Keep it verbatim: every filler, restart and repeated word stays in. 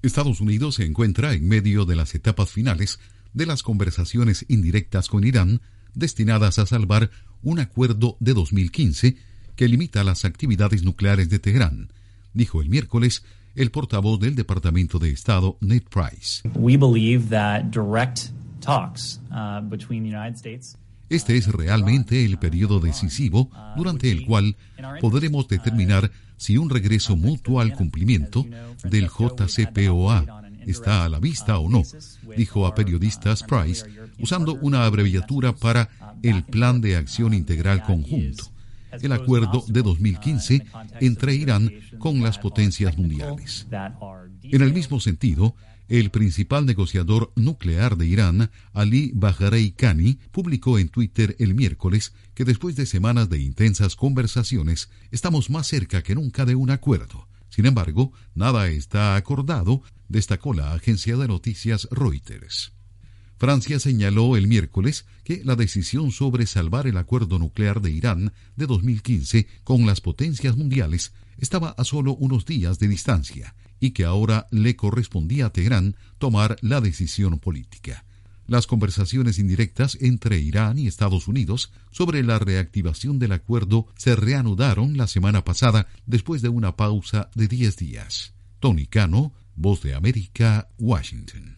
Estados Unidos se encuentra en medio de las etapas finales de las conversaciones indirectas con Irán destinadas a salvar un acuerdo de dos mil quince que limita las actividades nucleares de Teherán, dijo el miércoles el portavoz del Departamento de Estado, Ned Price. We believe that direct talks uh, between the United States. Este es realmente el periodo decisivo durante el cual podremos determinar si un regreso mutuo al cumplimiento del J C P O A está a la vista o no, dijo a periodistas Price, usando una abreviatura para el Plan de Acción Integral Conjunto, el acuerdo de dos mil quince entre Irán con las potencias mundiales. En el mismo sentido, el principal negociador nuclear de Irán, Ali Bagheri Kani, publicó en Twitter el miércoles que después de semanas de intensas conversaciones, estamos más cerca que nunca de un acuerdo. Sin embargo, nada está acordado, destacó la agencia de noticias Reuters. Francia señaló el miércoles que la decisión sobre salvar el acuerdo nuclear de Irán de dos mil quince con las potencias mundiales estaba a solo unos días de distancia y que ahora le correspondía a Teherán tomar la decisión política. Las conversaciones indirectas entre Irán y Estados Unidos sobre la reactivación del acuerdo se reanudaron la semana pasada después de una pausa de diez días. Tony Cano, Voz de América, Washington.